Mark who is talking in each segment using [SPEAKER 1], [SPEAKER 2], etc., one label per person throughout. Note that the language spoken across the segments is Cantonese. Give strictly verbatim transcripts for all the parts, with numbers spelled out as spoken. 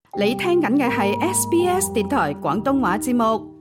[SPEAKER 1] 你聽緊嘅係 S B S 電台廣東話節目。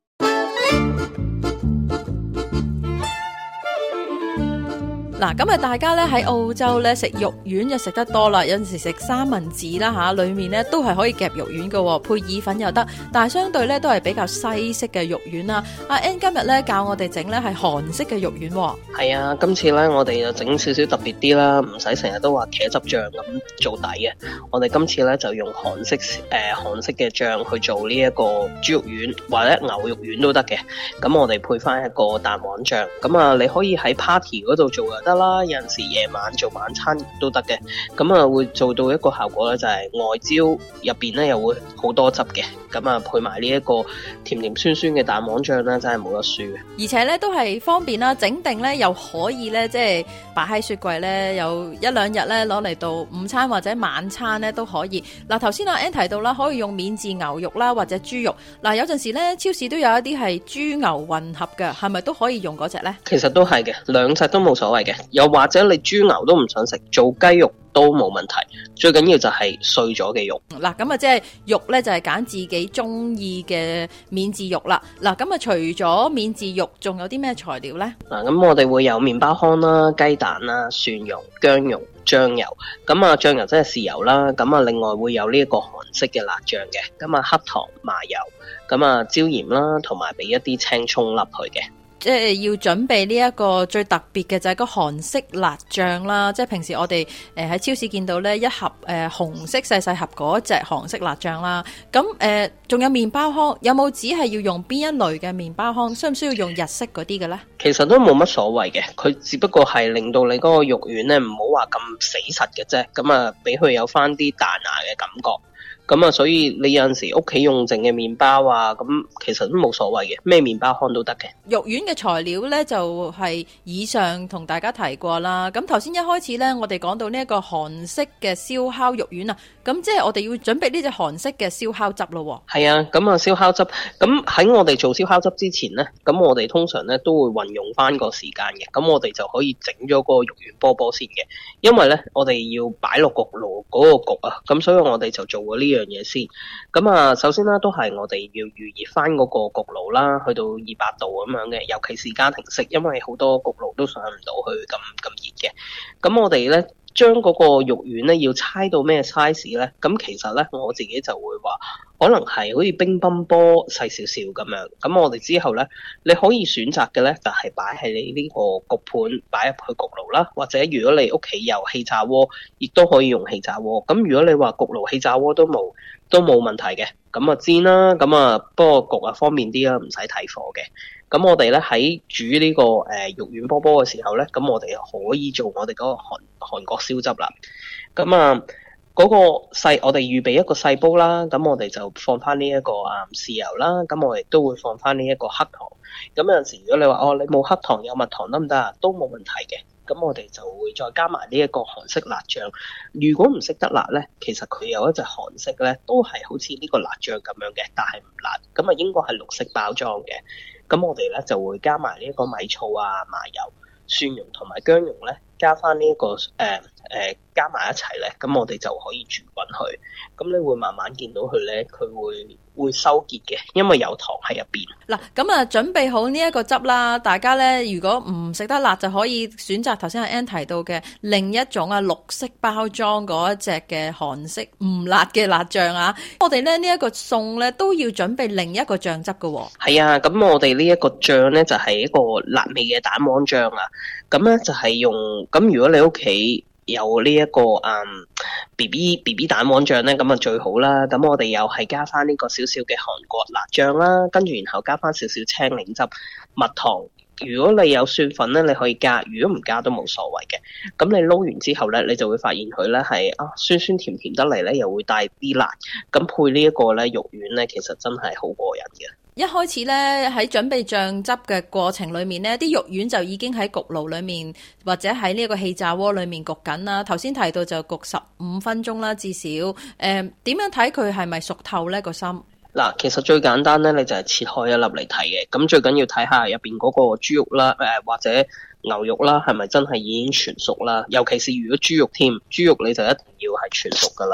[SPEAKER 2] 嗱，咁啊，大家咧喺澳洲咧食肉丸就食得多啦，有陣時食三文治啦吓，裏面咧都係可以夾肉丸嘅，配意粉又得，但係相對咧都係比較西式嘅肉丸啦。阿 Ann 今日咧教我哋整咧係韓式嘅肉丸。
[SPEAKER 3] 係啊，今次咧我哋就整少少特別啲啦，唔使成日都話茄汁醬咁做底嘅。我哋今次咧就用韓式誒韓式嘅醬去做呢一個豬肉丸或者牛肉丸都得嘅。咁我哋配翻一個蛋黃醬，咁啊你可以喺 party 嗰度做嘅。得啦，有陣時夜晚做晚餐都得嘅，咁啊會做到一個效果咧，就係外焦入邊咧又會好多汁嘅，咁啊配埋呢一個甜甜酸酸嘅蛋黃醬咧，真係冇得輸嘅。
[SPEAKER 2] 而且咧都係方便啦，整定咧又可以咧，即係擺喺雪櫃咧，有一兩日咧攞嚟到午餐或者晚餐咧都可以。嗱，頭先阿 Ann 提到啦，可以用免治牛肉啦或者豬肉。嗱，有陣時咧超市都有一啲係豬牛混合嘅，係咪都可以用嗰隻咧？
[SPEAKER 3] 其實都係嘅，兩隻都冇所謂嘅。又或者你豬牛都唔想食，做雞肉都冇問題。最緊要就係碎咗嘅肉。
[SPEAKER 2] 嗱，咁啊即係肉咧就係揀自己中意嘅免治肉啦。嗱，咁啊除咗免治肉，仲有啲咩材料咧？
[SPEAKER 3] 嗱，咁我哋會有麵包糠啦、雞蛋啦、蒜蓉、薑蓉、醬油。咁啊醬油即係豉油啦。咁啊另外會有呢一個韓式嘅辣醬嘅。咁啊黑糖、麻油，咁啊椒鹽啦，同埋俾一啲青蔥粒去嘅。
[SPEAKER 2] 即係要準備呢一個最特別嘅就係個韓式辣醬啦，即係平時我哋誒喺超市見到呢一盒誒、呃、紅色細細盒嗰隻韓式辣醬啦。咁誒仲有麵包糠，有冇只係要用邊一類嘅麵包糠？需唔需要用日式嗰啲嘅呢？
[SPEAKER 3] 其實都冇乜所謂嘅，佢只不過係令到你嗰個肉丸呢唔好話咁死實嘅啫，咁啊俾佢有翻啲彈牙嘅感覺。咁啊，所以你有陣時屋企用剩嘅麵包啊，咁其實都冇所謂嘅，咩麵包糠都得嘅。
[SPEAKER 2] 肉丸嘅材料呢，就係、是、以上同大家提過啦。咁頭先一開始呢，我哋講到呢一個韓式嘅燒烤肉丸啊，咁即係我哋要準備呢隻韓式嘅燒烤汁咯。
[SPEAKER 3] 係啊，咁啊燒烤汁，咁喺我哋做燒烤汁之前呢，咁我哋通常呢都會運用翻個時間嘅，咁我哋就可以整咗個肉丸波波先嘅，因為呢，我哋要擺落焗爐嗰個焗啊，咁所以我哋就做過呢樣嘢先。咁啊，首先啦，都係我哋要預熱翻嗰個焗爐啦，去到二百度咁樣嘅，尤其是家庭式，因為好多焗爐都上唔到去咁咁熱嘅。咁我哋咧將嗰個肉丸咧要猜到咩 size 咧？咁其實咧我自己就會話，可能係好似乒乓波細少少咁樣。咁我哋之後咧，你可以選擇嘅咧就係擺喺你呢個焗盤擺入去焗爐啦，或者如果你屋企有氣炸鍋，亦都可以用氣炸鍋。咁如果你話焗爐氣炸鍋都冇都冇問題嘅，咁啊煎啦，咁啊不過焗啊方便啲啦，唔使睇火嘅。咁我哋咧喺煮呢、這個誒、呃、肉丸波波嘅時候咧，咁我哋可以做我哋嗰個韓韓國燒汁啦。咁啊嗰、那個細，我哋預備一個細煲啦，咁我哋就放翻呢一個啊豉油啦，咁我哋都會放翻呢一個黑糖。咁有陣時如果你話哦你冇黑糖有蜜糖得唔得啊？都冇問題嘅。咁我哋就會再加埋呢一個韓式辣醬。如果唔識得辣咧，其實佢有一隻韓式咧，都係好似呢個辣醬咁樣嘅，但係唔辣。咁啊應該係綠色包裝嘅。咁我哋咧就會加埋呢一個米醋啊、麻油、蒜蓉同埋薑蓉咧，加翻呢一個誒誒、呃呃、加埋一齊咧，咁我哋就可以煮滾佢。咁你會慢慢見到佢咧，佢會會收結嘅，因為有糖喺入邊。
[SPEAKER 2] 嗱，咁啊準備好呢一個汁啦，大家咧如果唔食得辣就可以選擇頭先阿 Ann 提到嘅另一種啊綠色包裝嗰一隻嘅韓式唔辣嘅辣醬啊。我哋咧呢一個餸咧都要準備另一個醬汁㗎喎。
[SPEAKER 3] 係啊，咁我哋呢一個醬咧就係一個辣味嘅蛋黃醬啊。咁咧就係用咁如果你屋企有呢、這、一個嗯 B B B B 蛋黃醬咧，咁啊最好啦。咁我哋又係加翻呢個少少嘅韓國辣醬啦，跟住然後加翻少少青檸汁、蜜糖。如果你有蒜粉咧，你可以加；如果唔加都冇所謂嘅。咁你撈完之後咧，你就會發現佢咧係啊酸酸甜甜得嚟咧，又會帶啲辣。咁配呢一個咧肉丸咧，其實真係好過癮嘅。
[SPEAKER 2] 一開始咧喺準備醬汁嘅過程裏面呢，啲肉丸就已經喺焗爐裏面或者喺呢個氣炸鍋裏面焗緊啦。頭先提到就焗十五分鐘啦，至少誒點樣睇佢係咪熟透呢個心？
[SPEAKER 3] 嗱，其實最簡單咧，你就係切開一粒嚟睇嘅。咁最緊要睇下入邊嗰個豬肉啦，誒、呃、或者牛肉啦，係咪真係已經全熟啦？尤其是如果豬肉添，豬肉你就一定要係全熟噶啦。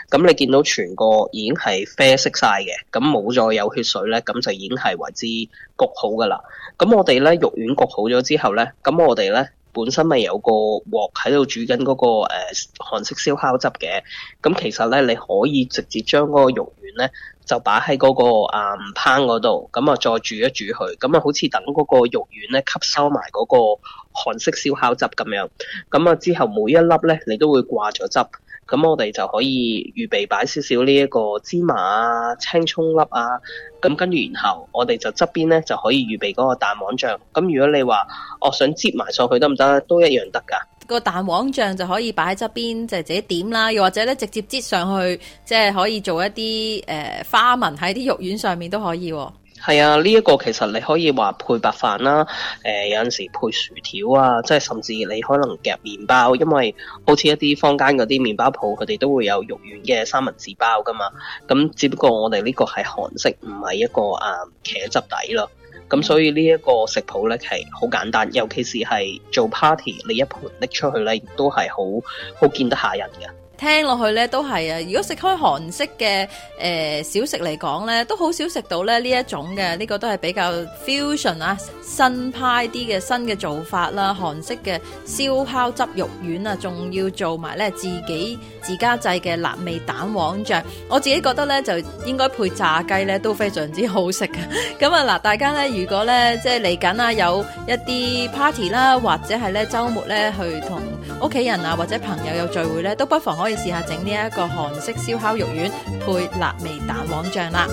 [SPEAKER 3] 咁你見到全個已經係啡色晒嘅，咁冇再有血水咧，咁就已經係為之焗好噶啦。咁我哋咧肉丸焗好咗之後咧，咁我哋咧本身咪有個鑊喺度煮緊嗰、那個誒、呃、韓式燒烤汁嘅，咁其實咧你可以直接將嗰個肉丸咧就擺喺嗰個啊烹嗰度，咁啊再煮一煮佢，咁啊好似等嗰個肉丸咧吸收埋嗰個韓式燒烤汁咁樣，咁啊之後每一粒咧你都會掛咗汁。咁我哋就可以預備擺少少呢一個芝麻啊、青蔥粒啊，咁跟住然後我哋就側邊咧就可以預備嗰個蛋黃醬。咁如果你話我想擠埋上去得唔得？都一樣得㗎。
[SPEAKER 2] 個蛋黃醬就可以擺喺側邊，就係自己點啦。又或者咧直接擠上去，即係可以做一啲誒、呃、花紋喺啲肉丸上面都可以喎。
[SPEAKER 3] 係啊，呢、這、一個其實你可以話配白飯啦，誒、呃、有陣時配薯條啊，即係甚至你可能夾麵包，因為好似一啲坊間嗰啲麵包鋪，佢哋都會有肉丸嘅三文治包噶嘛。咁只不過我哋呢個係韓式，唔係一個啊茄汁底咯。咁所以呢一個食譜咧係好簡單，尤其是係做 party，你一盤拎出去咧，亦都係好好見得下人嘅。
[SPEAKER 2] 聽落去咧都係啊！如果食開韓式嘅誒、呃、小食嚟講咧，都好少食到咧呢一種嘅，呢、這個都係比較 fusion 啊，新派啲嘅新嘅做法啦。韓式嘅燒烤汁肉丸啊，仲要做埋咧自己自家製嘅辣味蛋黃醬。我自己覺得咧就應該配炸雞咧都非常之好食嘅。咁啊嗱，大家咧如果咧即係嚟緊啊有一啲 party 啦，或者係咧週末咧去同屋企人啊或者朋友有聚會咧，都不妨可以試下整呢一個韓式燒烤肉丸配辣味蛋黃醬啦。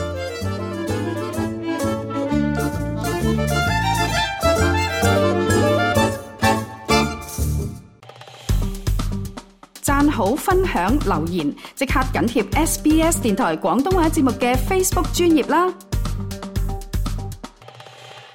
[SPEAKER 1] 讚好、分享、留言，即刻緊貼 S B S 電台廣東話節目嘅 Facebook 專頁啦！